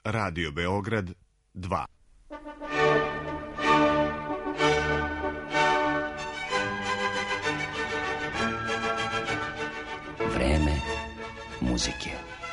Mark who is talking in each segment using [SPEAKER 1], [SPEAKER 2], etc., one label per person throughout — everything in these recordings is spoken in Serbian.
[SPEAKER 1] Radio Beograd 2.
[SPEAKER 2] Vreme muzike.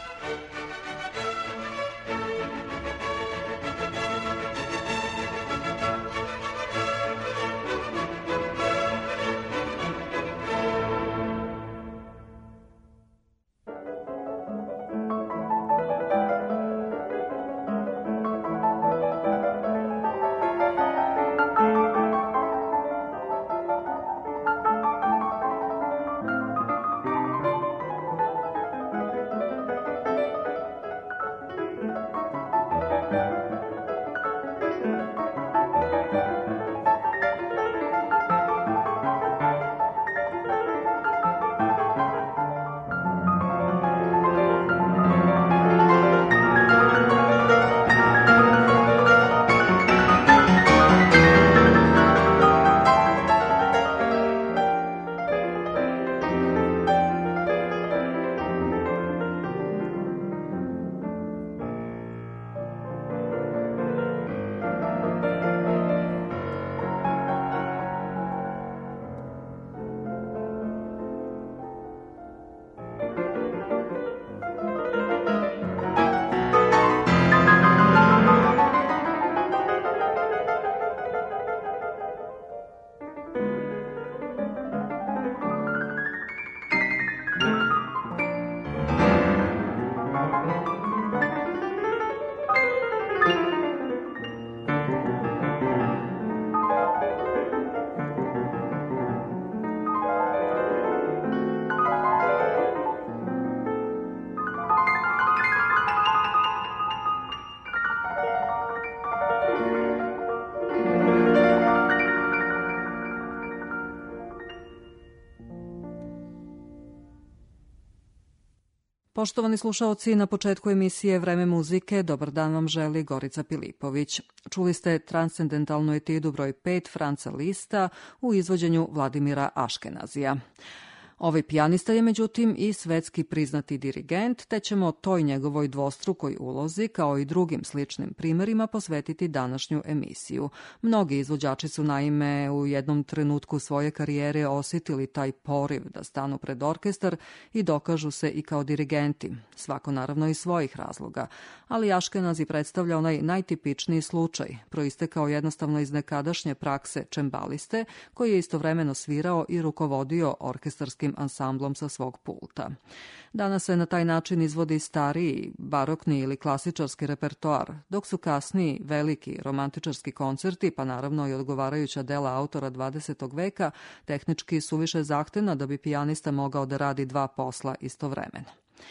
[SPEAKER 3] Poštovani slušaoci, na početku emisije Vreme muzike, dobar dan vam želi Gorica Pilipović. Čuli ste transcendentalnu etidu broj 5 Franca Lista u izvođenju Vladimira Aškenazija. Ovaj pijanista je međutim i svetski priznati dirigent, te ćemo toj njegovoj dvostrukoj ulozi, kao i drugim sličnim primerima, posvetiti današnju emisiju. Mnogi izvođači su naime u jednom trenutku svoje karijere osjetili taj poriv da stanu pred orkestar i dokažu se i kao dirigenti, svako naravno iz svojih razloga. Ali Aškenazi predstavlja onaj najtipičniji slučaj, proistekao jednostavno iz nekadašnje prakse čembaliste, koji je istovremeno svirao i rukovodio orkestarskim ansamblom sa svog pulta. Danas se na taj način izvodi stariji, barokni ili klasičarski repertoar, dok su kasniji veliki romantičarski koncerti, pa naravno i odgovarajuća dela autora 20. veka, tehnički suviše zahtevna da bi pijanista mogao da radi dva posla istovremeno.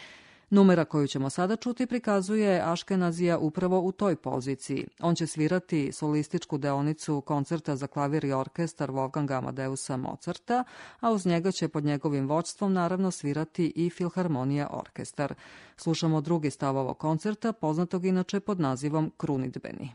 [SPEAKER 3] Numera koju ćemo sada čuti prikazuje Aškenazija upravo u toj poziciji. On će svirati solističku deonicu koncerta za klavir i orkestar Wolfganga Amadeusa Mozarta, a uz njega će pod njegovim vođstvom naravno svirati i Filharmonija orkestar. Slušamo drugi stav ovog koncerta, poznatog inače pod nazivom Krunidbeni.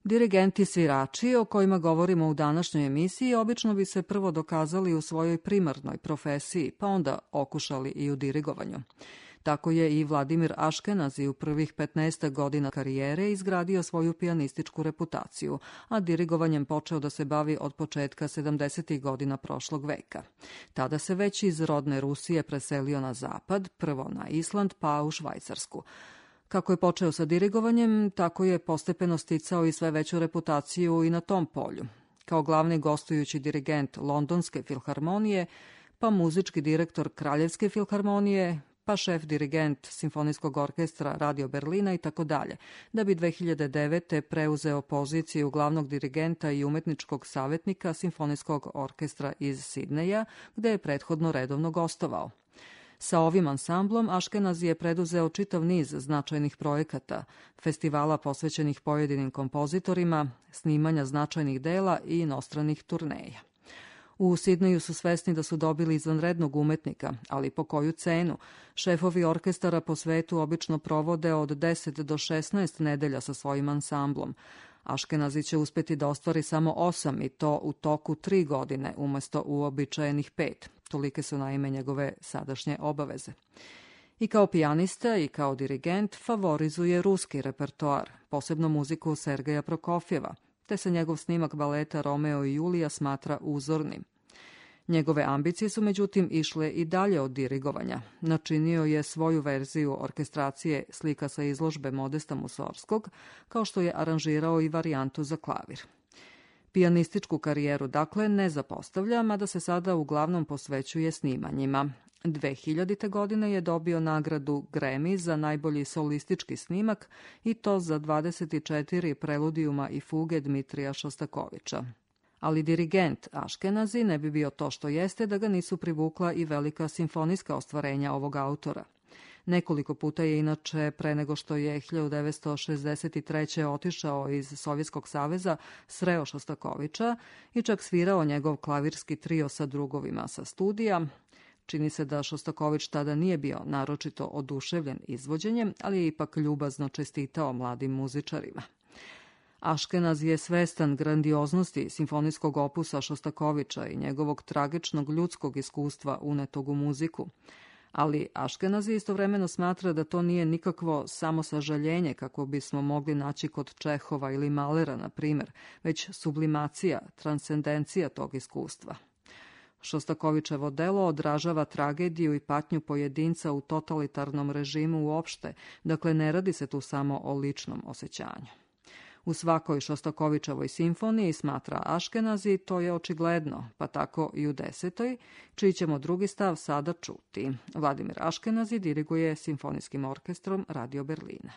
[SPEAKER 3] Dirigenti svirači o kojima govorimo u današnjoj emisiji obično bi se prvo dokazali u svojoj primarnoj profesiji, pa onda okušali i u dirigovanju. Tako je i Vladimir Aškenazi u prvih 15 godina karijere izgradio svoju pijanističku reputaciju, a dirigovanjem počeo da se bavi od početka 70. godina prošlog veka. Tada se već iz rodne Rusije preselio na zapad, prvo na Island, pa u Švajcarsku. Kako je počeo sa dirigovanjem, tako je postepeno sticao i sve veću reputaciju i na tom polju. Kao glavni gostujući dirigent Londonske filharmonije, pa muzički direktor Kraljevske filharmonije, pa šef dirigent Simfonijskog orkestra Radio Berlina i tako dalje, da bi 2009. preuzeo poziciju glavnog dirigenta i umetničkog savjetnika Simfonijskog orkestra iz Sidneja, gde je prethodno redovno gostovao. Sa ovim ansamblom Aškenazi je preduzeo čitav niz značajnih projekata, festivala posvećenih pojedinim kompozitorima, snimanja značajnih dela i inostranih turneja. U Sidneju su svesni da su dobili izvanrednog umetnika, ali po koju cenu? Šefovi orkestara po svetu obično provode od 10 do 16 nedelja sa svojim ansamblom. Aškenazi će uspeti da ostvari samo 8 i to u toku 3 godine umesto uobičajenih 5. Tolike su naime njegove sadašnje obaveze. I kao pijanista i kao dirigent favorizuje ruski repertoar, posebno muziku Sergeja Prokofjeva, te se njegov snimak baleta Romeo i Julija smatra uzornim. Njegove ambicije su međutim išle i dalje od dirigovanja. Načinio je svoju verziju orkestracije slika sa izložbe Modesta Musorskog, kao što je aranžirao i varijantu za klavir. Pijanističku karijeru dakle ne zapostavlja, mada se sada uglavnom posvećuje snimanjima. 2000. godine je dobio nagradu Grammy za najbolji solistički snimak i to za 24 preludijuma i fuge Dmitrija Šostakovića. Ali dirigent Aškenazi ne bi bio to što jeste da ga nisu privukla i velika simfonijska ostvarenja ovog autora. Nekoliko puta je inače, pre nego što je 1963. otišao iz Sovjetskog saveza, sreo Šostakovića i čak svirao njegov klavirski trio sa drugovima sa studija. Čini se da Šostaković tada nije bio naročito oduševljen izvođenjem, ali je ipak ljubazno čestitao mladim muzičarima. Aškenaz je svestan grandioznosti simfonijskog opusa Šostakovića i njegovog tragičnog ljudskog iskustva unetog u muziku. Ali Aškenazi istovremeno smatra da to nije nikakvo samosažaljenje kako bismo mogli naći kod Čehova ili Malera, na primjer, već sublimacija, transcendencija tog iskustva. Šostakovićevo delo odražava tragediju i patnju pojedinca u totalitarnom režimu uopšte, dakle ne radi se tu samo o ličnom osjećanju. U svakoj Šostakovićevoj simfoniji, smatra Aškenazi, to je očigledno, pa tako i u 10. čiji ćemo drugi stav sada čuti. Vladimir Aškenazi diriguje Simfonijskim orkestrom Radio Berlina.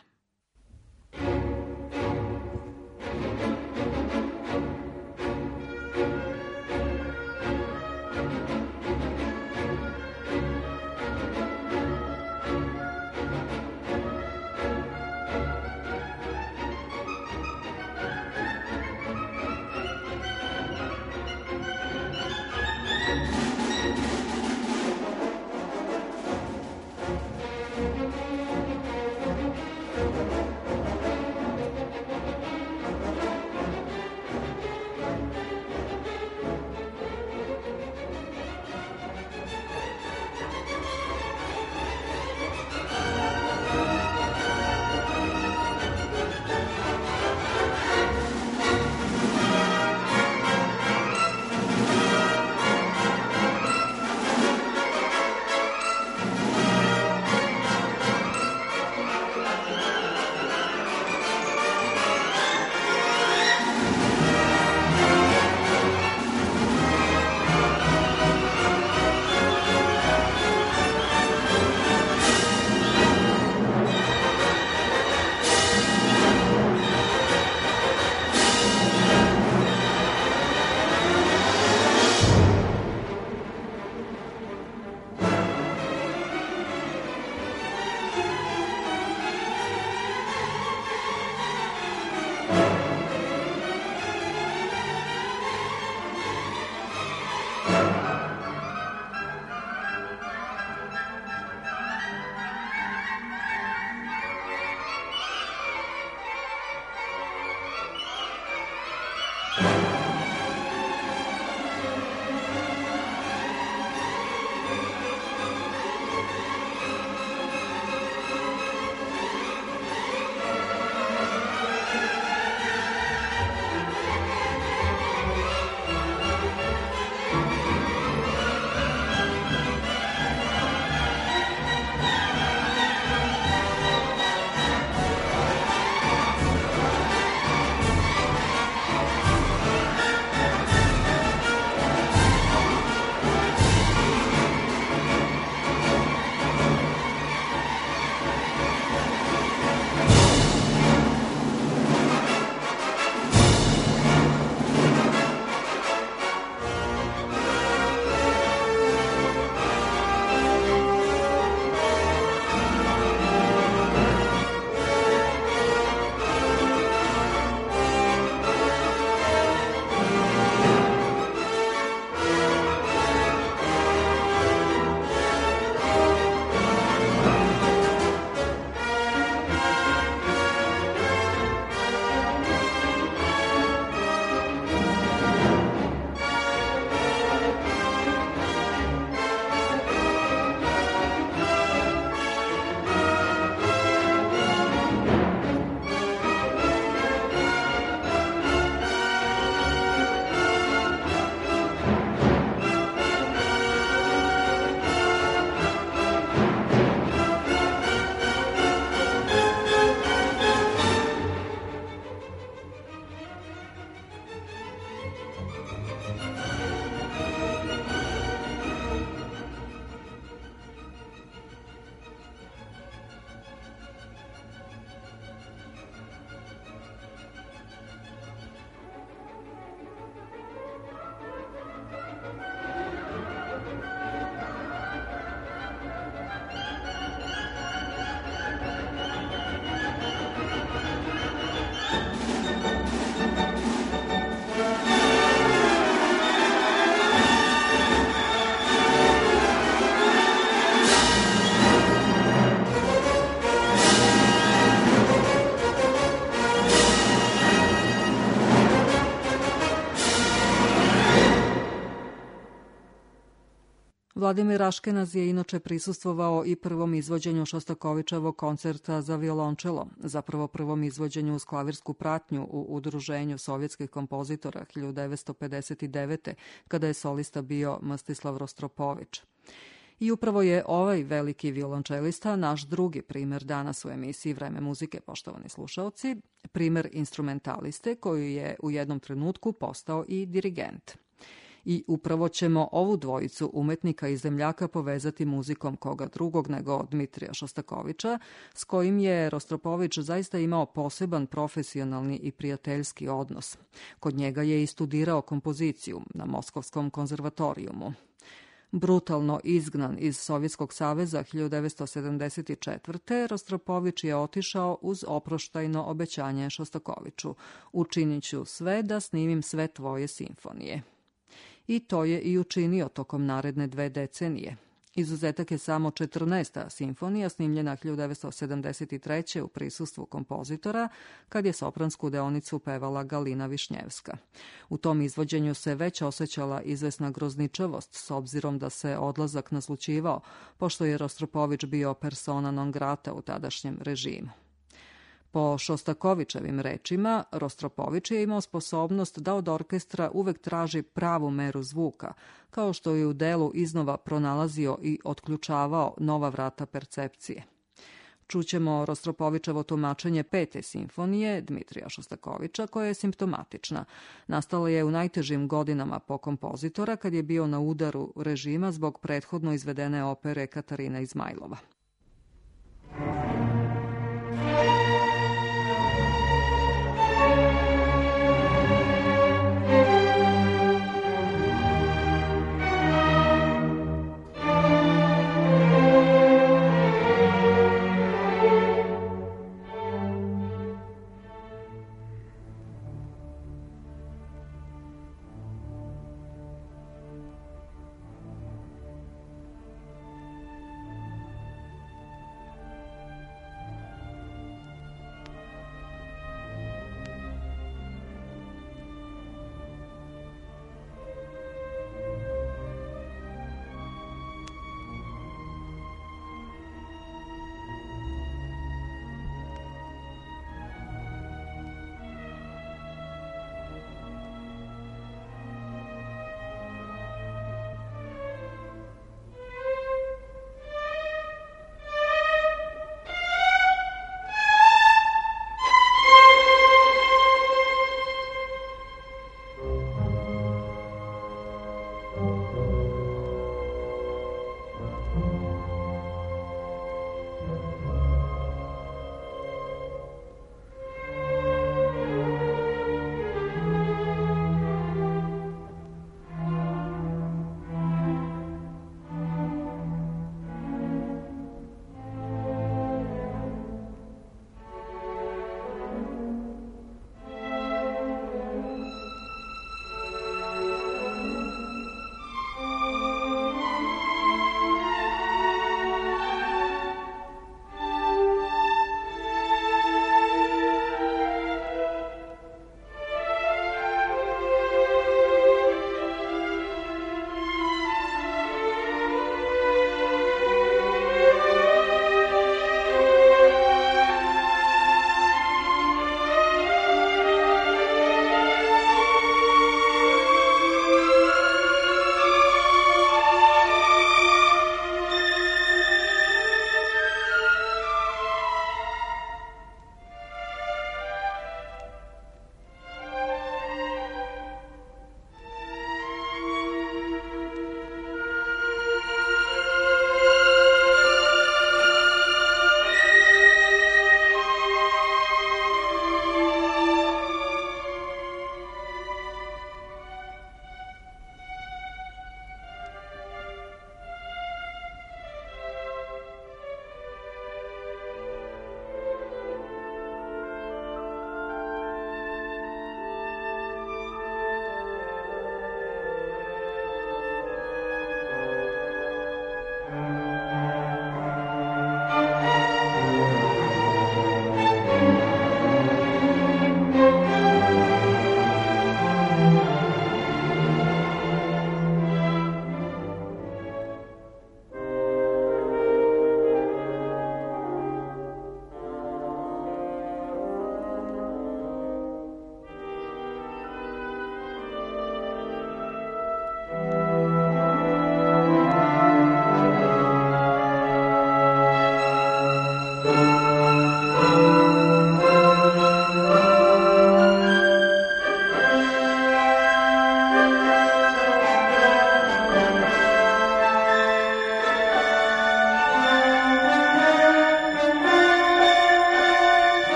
[SPEAKER 3] Vladimir Aškenaz je inače prisustvovao i prvom izvođenju Šostakovičevog koncerta za violončelo, zapravo prvom izvođenju uz klavirsku pratnju u Udruženju sovjetskih kompozitora 1959. kada je solista bio Mstislav Rostropović. I upravo je ovaj veliki violončelista naš drugi primer danas u emisiji Vreme muzike, poštovani slušaoci, primer instrumentaliste koji je u jednom trenutku postao i dirigent. I upravo ćemo ovu dvojicu umetnika i zemljaka povezati muzikom koga drugog nego Dmitrija Šostakoviča, s kojim je Rostropović zaista imao poseban profesionalni i prijateljski odnos. Kod njega je i studirao kompoziciju na Moskovskom konzervatorijumu. Brutalno izgnan iz Sovjetskog saveza 1974. Rostropović je otišao uz oproštajno obećanje Šostakoviću: učinit ću sve da snimim sve tvoje simfonije. I to je i učinio tokom naredne 2 decenije. Izuzetak je samo 14. simfonija snimljena 1973. u prisustvu kompozitora, kad je sopransku deonicu pevala Galina Višnjevska. U tom izvođenju se već osjećala izvesna grozničavost, s obzirom da se odlazak naslućivao, pošto je Rostropović bio persona non grata u tadašnjem režimu. Po Šostakovičevim rečima, Rostropović je imao sposobnost da od orkestra uvek traži pravu meru zvuka, kao što je u delu iznova pronalazio i otključavao nova vrata percepcije. Čućemo Rostropovičevo tumačenje 5. simfonije Dmitrija Šostakoviča, koja je simptomatična. Nastala je u najtežim godinama po kompozitora, kad je bio na udaru režima zbog prethodno izvedene opere Katarina Izmajlova.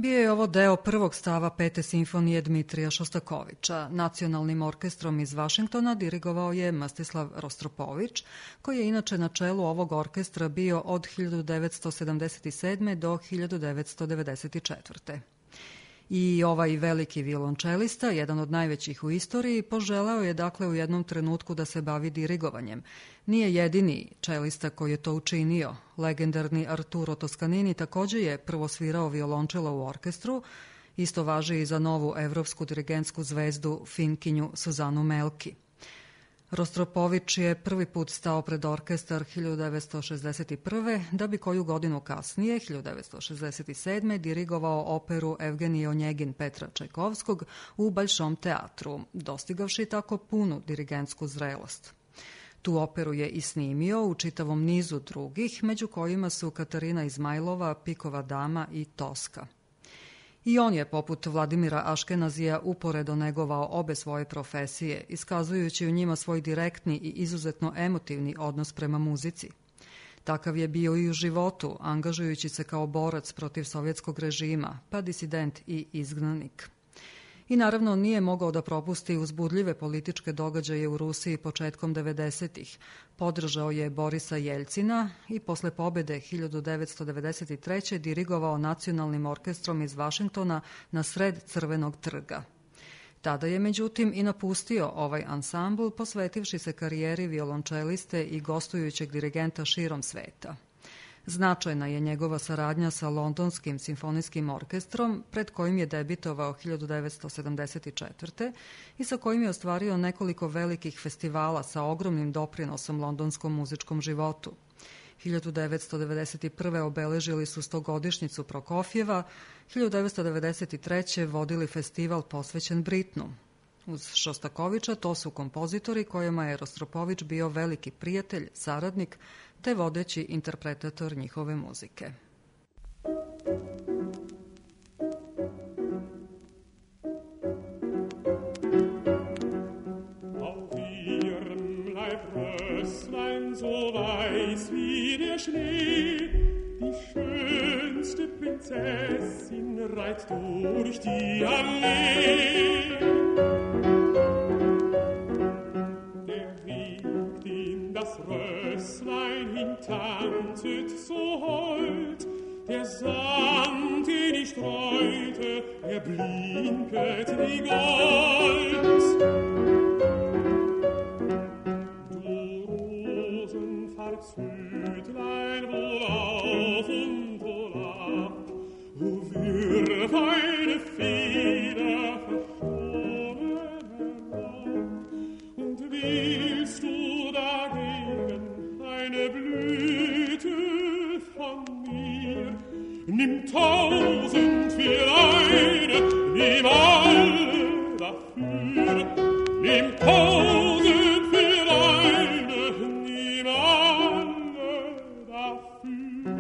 [SPEAKER 3] Bio je ovo deo prvog stava Pete simfonije Dmitrija Šostakovića. Nacionalnim orkestrom iz Vašingtona dirigovao je Mstislav Rostropović, koji je inače na čelu ovog orkestra bio od 1977. do 1994. I ovaj veliki violončelista, jedan od najvećih u istoriji, poželeo je dakle u jednom trenutku da se bavi dirigovanjem. Nije jedini čelista koji je to učinio. Legendarni Arturo Toscanini takođe je prvo svirao violončelo u orkestru. Isto važi i za novu evropsku dirigentsku zvezdu Finkinju Suzanu Melki. Rostropović je prvi put stao pred orkestar 1961. da bi koju godinu kasnije, 1967. dirigovao operu Evgenij Onjegin Petra Čajkovskog u Balšom teatru, dostigavši tako punu dirigentsku zrelost. Tu operu je i snimio u čitavom nizu drugih, među kojima su Katarina Izmajlova, Pikova dama i Toska. I on je, poput Vladimira Aškenazija, uporedo negovao obe svoje profesije, iskazujući u njima svoj direktni i izuzetno emotivni odnos prema muzici. Takav je bio i u životu, angažujući se kao borac protiv sovjetskog režima, pa disident i izgnanik. I naravno nije mogao da propusti uzbudljive političke događaje u Rusiji početkom 90-ih. Podržao je Borisa Jeljcina i posle pobede 1993. dirigovao nacionalnim orkestrom iz Vašingtona na sred Crvenog trga. Tada je međutim i napustio ovaj ansambl, posvetivši se karijeri violončeliste i gostujućeg dirigenta širom sveta. Značajna je njegova saradnja sa Londonskim simfonijskim orkestrom, pred kojim je debitovao 1974. i sa kojim je ostvario nekoliko velikih festivala sa ogromnim doprinosom londonskom muzičkom životu. 1991. obeležili su 100-godišnjicu Prokofjeva, 1993. vodili festival posvećen Britnu. Uz Šostakovića to su kompozitori kojima je Rostropović bio veliki prijatelj, saradnik, te vodeći interpretator njihove muzike.
[SPEAKER 4] Auf ihrem Leib Rösslein so weiß wie der Schnee, die schönste Prinzessin reitet durch die Allee. Das Rösslein hintanzet so hold, der Sand, den ich streute, blinket wie Gold. Du Rosenfarb-Hütlein, wohlauf und wohlab, wo wirf eine Feder verschonen herab, und willst du eine Blüte von mir, nimm 1000 für eine, nimm alle dafür, nimm 1000 für eine, nimm alle dafür.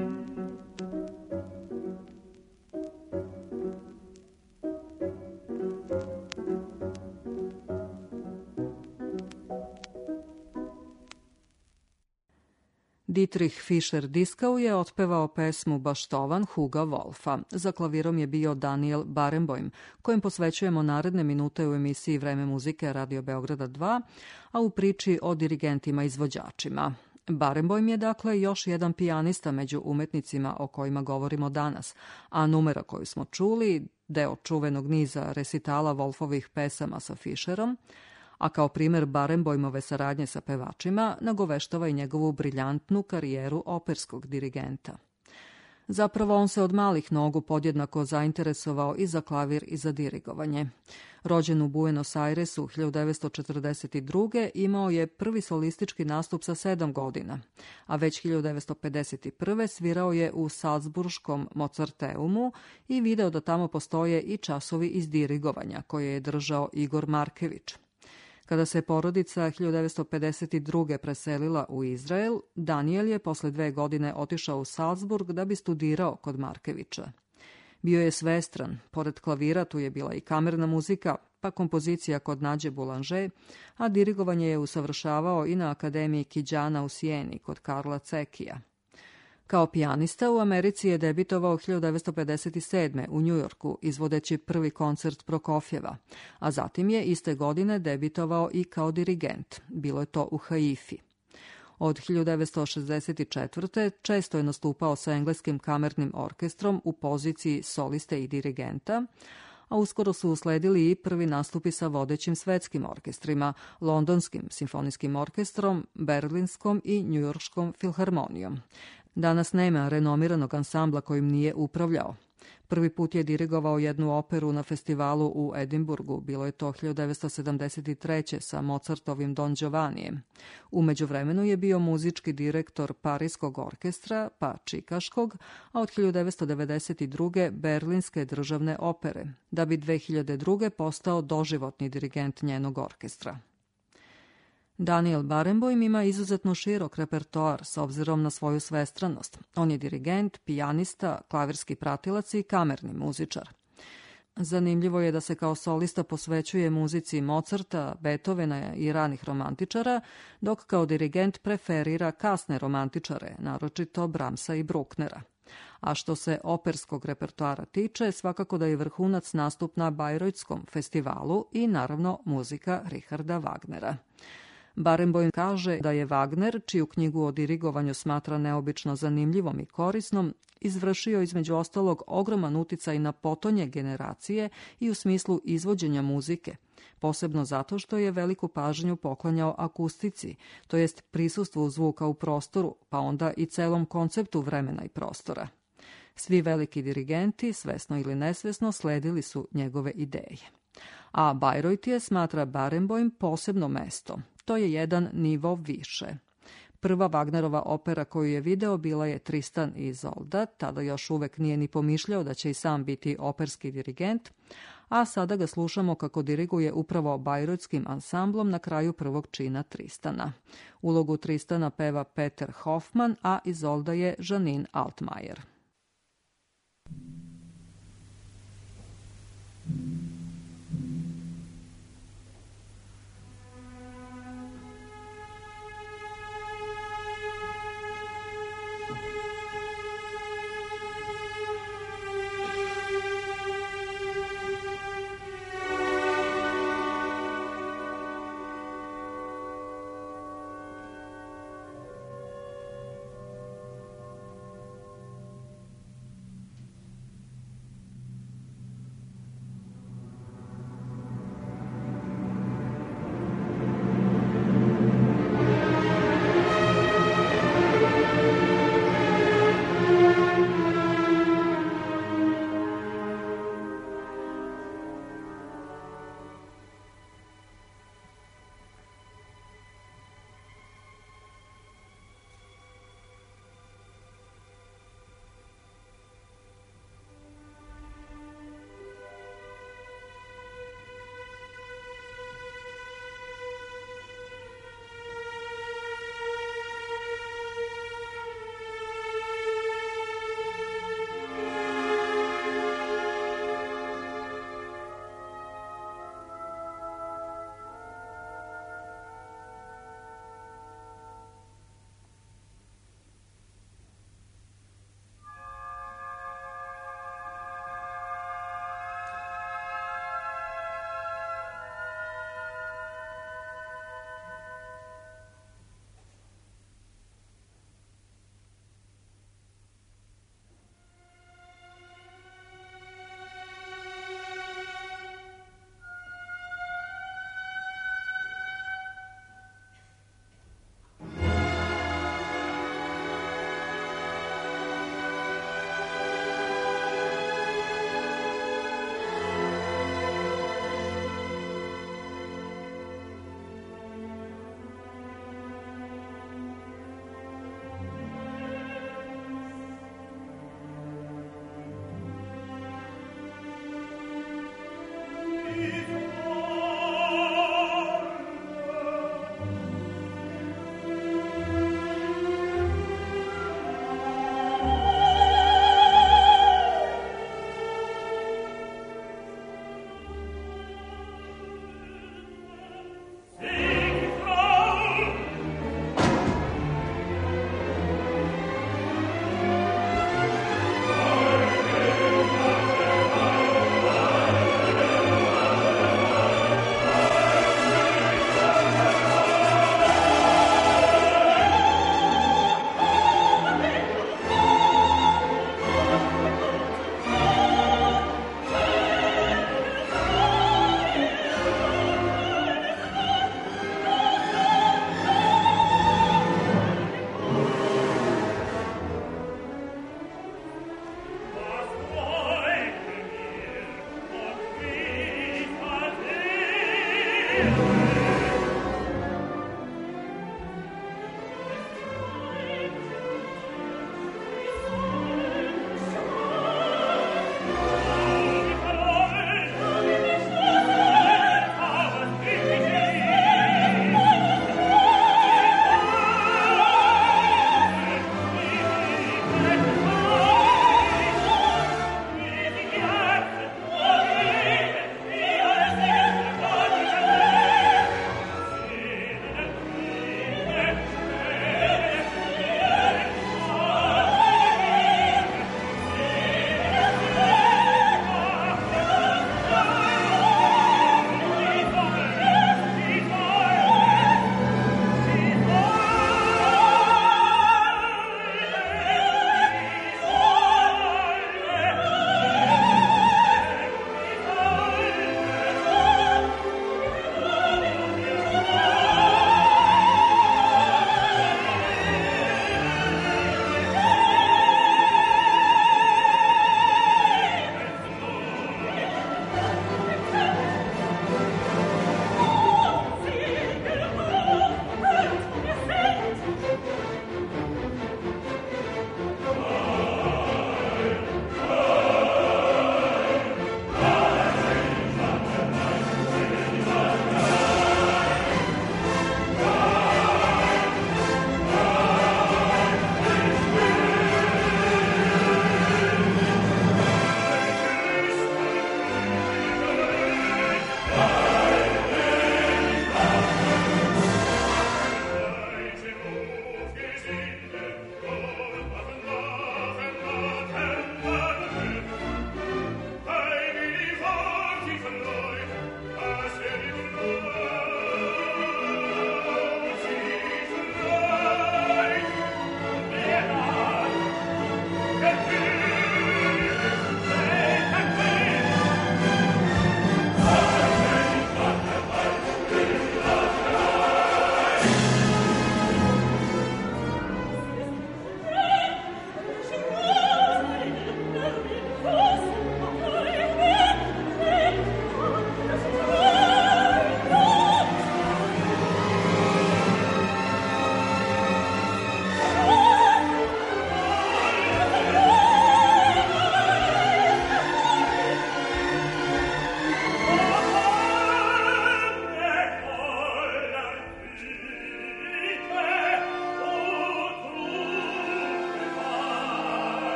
[SPEAKER 3] Dietrich Fischer-Dieskau je otpevao pesmu Baštovan Huga Wolfa. Za klavirom je bio Daniel Barenboim, kojem posvećujemo naredne minute u emisiji Vreme muzike Radio Beograda 2, a u priči o dirigentima izvođačima. Barenboim je dakle još jedan pijanista među umetnicima o kojima govorimo danas, a numera koju smo čuli, deo čuvenog niza resitala Wolfovih pesama sa Fischerom, a kao primer Barenboimove saradnje sa pevačima nagoveštava i njegovu briljantnu karijeru operskog dirigenta. Zapravo on se od malih nogu podjednako zainteresovao i za klavir i za dirigovanje. Rođen u Buenos Airesu 1942. imao je prvi solistički nastup sa 7 godina, a već 1951. svirao je u Salzburškom Mozarteumu i video da tamo postoje i časovi iz dirigovanja koje je držao Igor Markević. Kada se porodica 1952. preselila u Izrael, Daniel je posle 2 godine otišao u Salzburg da bi studirao kod Markevića. Bio je svestran, pored klavira tu je bila i kamerna muzika, pa kompozicija kod Nađe Boulanger, a dirigovanje je usavršavao i na Akademiji Kiđana u Sijeni kod Karla Cekija. Kao pijanista u Americi je debitovao 1957. u Njujorku, izvodeći prvi koncert Prokofjeva, a zatim je iste godine debitovao i kao dirigent. Bilo je to u Haifi. Od 1964. često je nastupao sa engleskim kamernim orkestrom u poziciji soliste i dirigenta, a uskoro su usledili i prvi nastupi sa vodećim svetskim orkestrima, Londonskim simfonijskim orkestrom, Berlinskom i Njujorškom filharmonijom. Danas nema renomiranog ansambla kojim nije upravljao. Prvi put je dirigovao jednu operu na festivalu u Edinburgu, bilo je to 1973. sa Mozartovim Don Giovannijem. U međuvremenu je bio muzički direktor Parijskog orkestra, pa Čikaškog, a od 1992. Berlinske državne opere, da bi 2002. postao doživotni dirigent njenog orkestra. Daniel Barenboim ima izuzetno širok repertoar s obzirom na svoju svestranost. On je dirigent, pijanista, klavirski pratilac i kamerni muzičar. Zanimljivo je da se kao solista posvećuje muzici Mozarta, Beethovena i ranih romantičara, dok kao dirigent preferira kasne romantičare, naročito Brahmsa i Brucknera. A što se operskog repertoara tiče, svakako da je vrhunac nastup na Bajrojtskom festivalu i naravno muzika Richarda Wagnera. Barenboim kaže da je Wagner, čiju knjigu o dirigovanju smatra neobično zanimljivom i korisnom, izvršio između ostalog ogroman uticaj na potonje generacije i u smislu izvođenja muzike, posebno zato što je veliku pažnju poklanjao akustici, to jest prisustvu zvuka u prostoru, pa onda i celom konceptu vremena i prostora. Svi veliki dirigenti, svesno ili nesvesno, sledili su njegove ideje. A Bayreuth je, smatra Barenboim, posebno mesto. To je jedan nivo više. Prva Wagnerova opera koju je video bila je Tristan i Izolda, tada još uvek nije ni pomišljao da će i sam biti operski dirigent, a sada ga slušamo kako diriguje upravo Bajreutskim ansamblom na kraju prvog čina Tristana. Ulogu Tristana peva Peter Hoffmann, a Izolda je Janine Altmaier.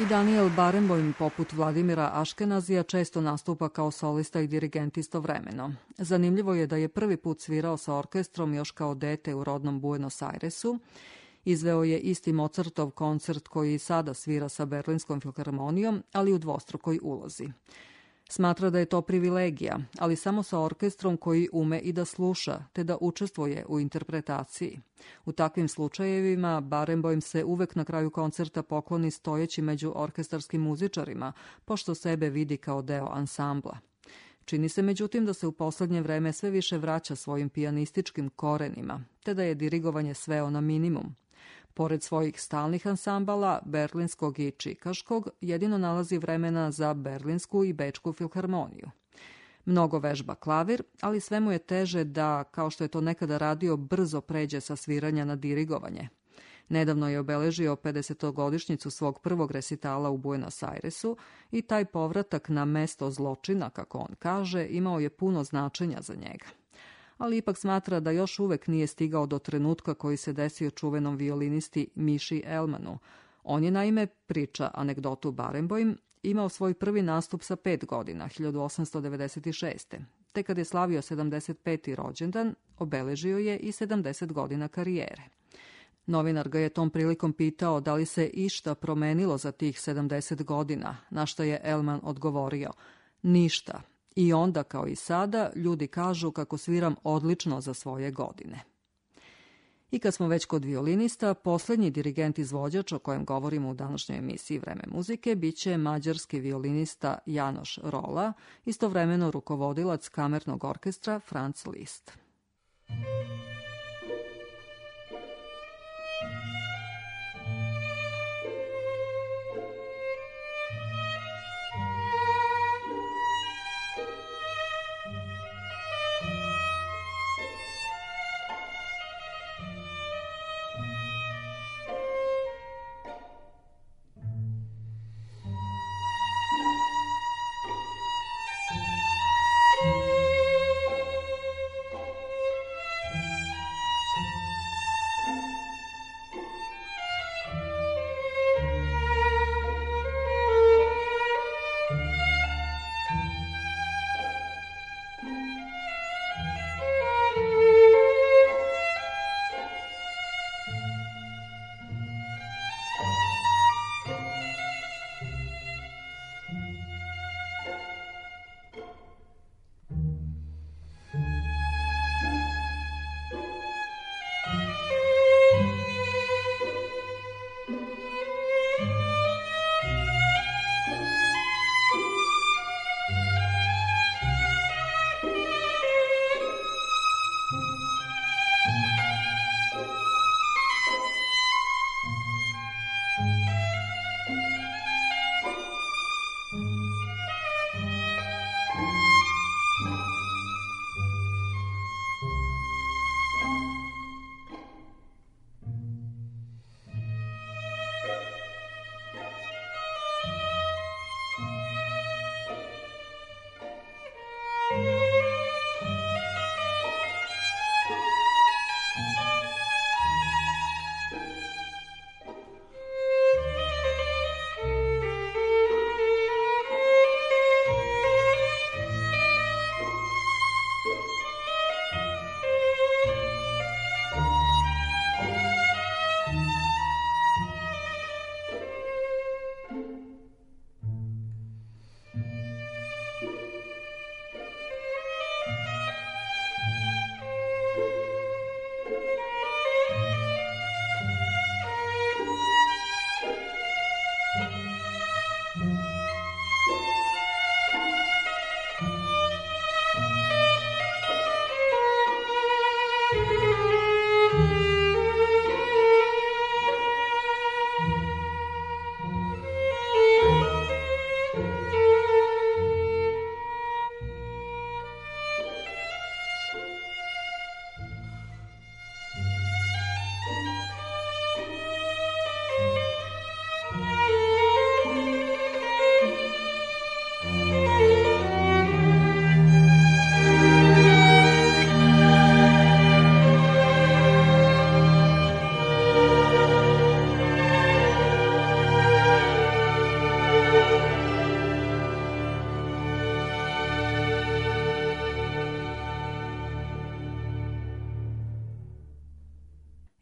[SPEAKER 3] I Daniel Barenboim, poput Vladimira Aškenazija, često nastupa kao solista i dirigent istovremeno. Zanimljivo je da je prvi put svirao sa orkestrom još kao dete u rodnom Buenos Airesu. Izveo je isti Mozartov koncert koji i sada svira sa Berlinskom filharmonijom, ali u dvostrukoj ulozi. Smatra da je to privilegija, ali samo sa orkestrom koji ume i da sluša, te da učestvuje u interpretaciji. U takvim slučajevima Barenboim se uvek na kraju koncerta pokloni stojeći među orkestarskim muzičarima, pošto sebe vidi kao deo ansambla. Čini se međutim da se u poslednje vreme sve više vraća svojim pijanističkim korenima, te da je dirigovanje sveo na minimum. Pored svojih stalnih ansambala, berlinskog i čikaškog, jedino nalazi vremena za berlinsku i bečku filharmoniju. Mnogo vežba klavir, ali sve mu je teže da, kao što je to nekada radio, brzo pređe sa sviranja na dirigovanje. Nedavno je obeležio 50-godišnjicu svog prvog resitala u Buenos Airesu i taj povratak na mesto zločina, kako on kaže, imao je puno značenja za njega. Ali ipak smatra da još uvek nije stigao do trenutka koji se desio čuvenom violinisti Miši Elmanu. On je, naime, priča anegdotu Barenboim, imao svoj prvi nastup sa 5 godina, 1896. Te kad je slavio 75. rođendan, obeležio je i 70 godina karijere. Novinar ga je tom prilikom pitao da li se išta promenilo za tih 70 godina, na što je Elman odgovorio: ništa. I onda, kao i sada, ljudi kažu kako sviram odlično za svoje godine. I kad smo već kod violinista, poslednji dirigent izvođač o kojem govorimo u današnjoj emisiji Vreme muzike biće mađarski violinista Janoš Rola, istovremeno rukovodilac kamernog orkestra Franz Liszt.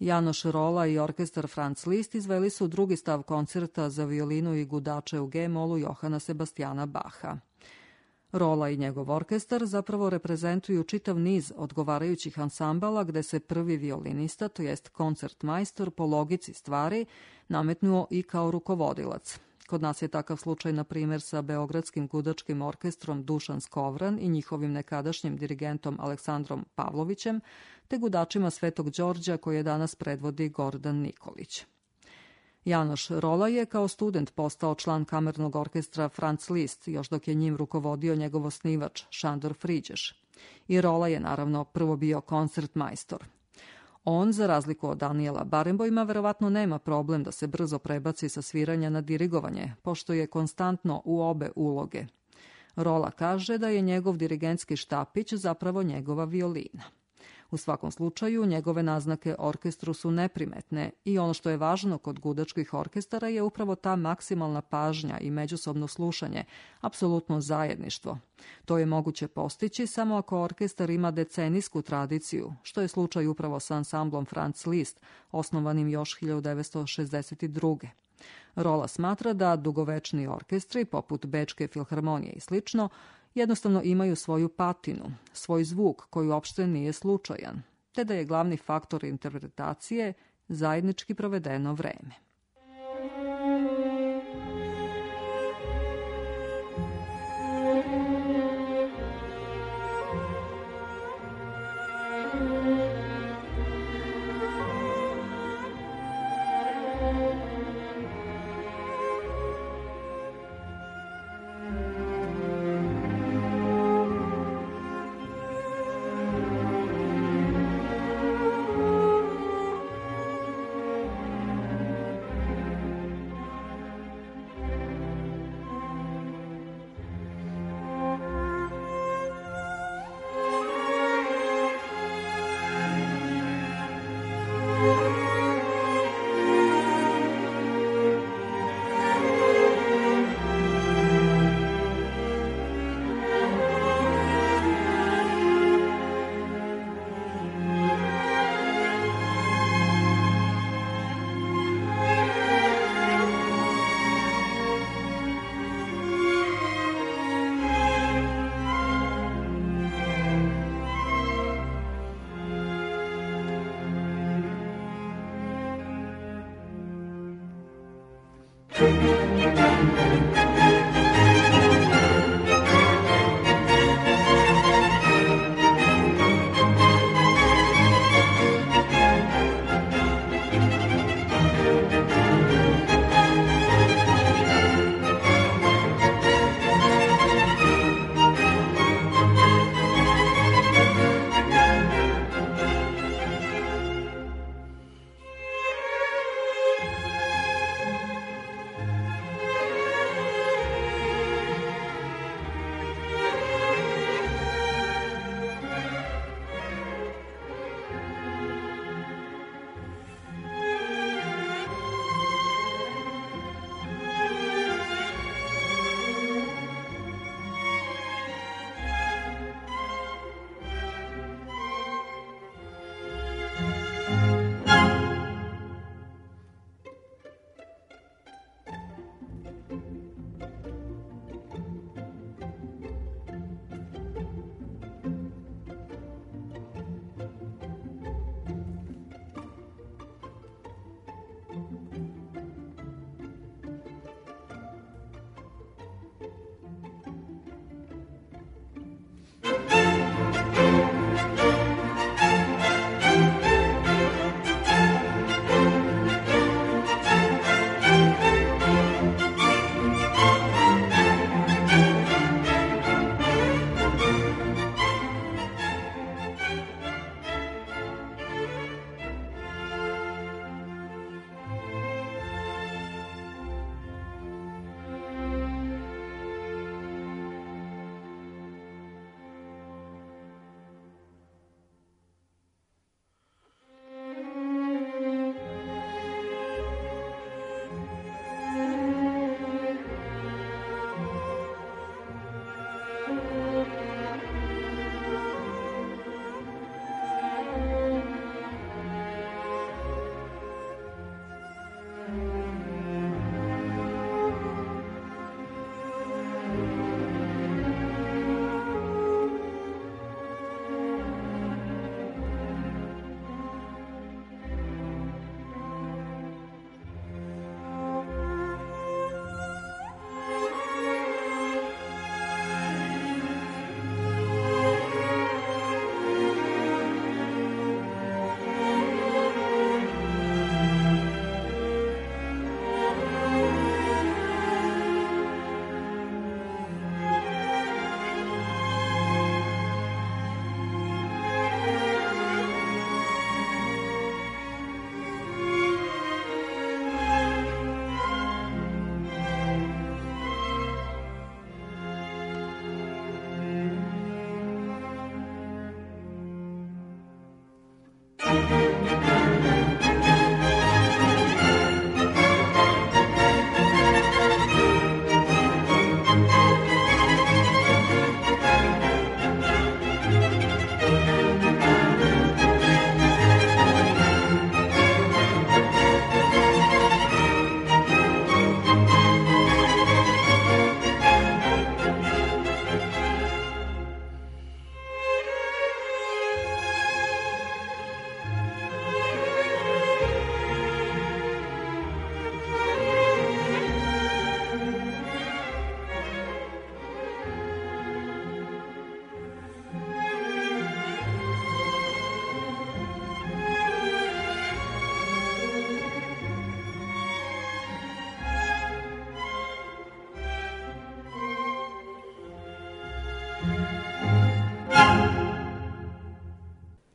[SPEAKER 3] Janoš Rola i orkestar Franz Liszt izveli su drugi stav koncerta za violinu i gudače u G-molu Johana Sebastijana Baha. Rola i njegov orkestar zapravo reprezentuju čitav niz odgovarajućih ansambala gde se prvi violinista, to jest koncertmajstor, po logici stvari, nametnuo i kao rukovodilac. Kod nas je takav slučaj, na primjer, sa Beogradskim gudačkim orkestrom Dušan Skovran i njihovim nekadašnjim dirigentom Aleksandrom Pavlovićem, te gudačima Svetog Đorđa koje danas predvodi Gordan Nikolić. Janoš Rola je kao student postao član kamernog orkestra Franz Liszt, još dok je njim rukovodio njegov osnivač Šandor Friđeš. I Rola je naravno prvo bio koncertmajstor. On, za razliku od Daniela Barenboima, verovatno nema problem da se brzo prebaci sa sviranja na dirigovanje, pošto je konstantno u obe uloge. Rola kaže da je njegov dirigentski štapić zapravo njegova violina. U svakom slučaju, njegove naznake orkestru su neprimetne i ono što je važno kod gudačkih orkestara je upravo ta maksimalna pažnja i međusobno slušanje, apsolutno zajedništvo. To je moguće postići samo ako orkestar ima decenijsku tradiciju, što je slučaj upravo sa ansamblom Franz Liszt, osnovanim još 1962. Rola smatra da dugovečni orkestri, poput Bečke filharmonije i slično, jednostavno imaju svoju patinu, svoj zvuk koji uopšte nije slučajan, te da je glavni faktor interpretacije zajednički provedeno vreme.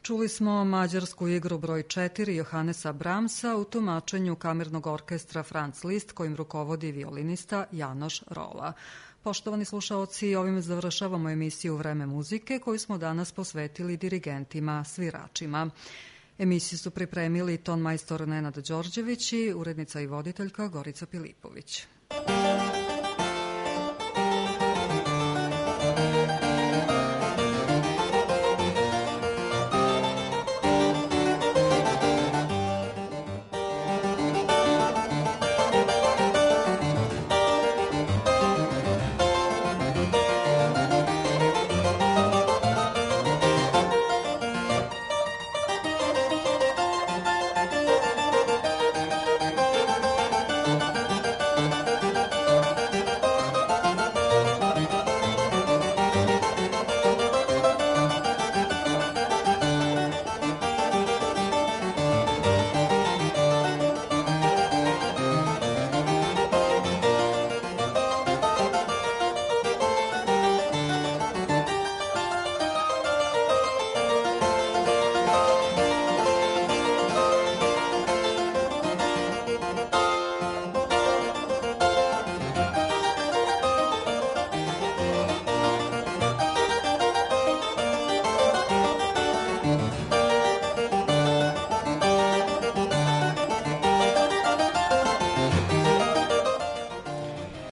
[SPEAKER 3] Čuli smo mađarsku igru broj 4 Johannesa Brahmsa u tumačenju kamernog orkestra Franz Liszt kojim rukovodi violinista Janoš Rola. Poštovani slušaoci, ovim završavamo emisiju Vreme muzike koju smo danas posvetili dirigentima, sviračima. Emisiju su pripremili ton majstor Nenad Đorđević i urednica i voditeljka Gorica Pilipović.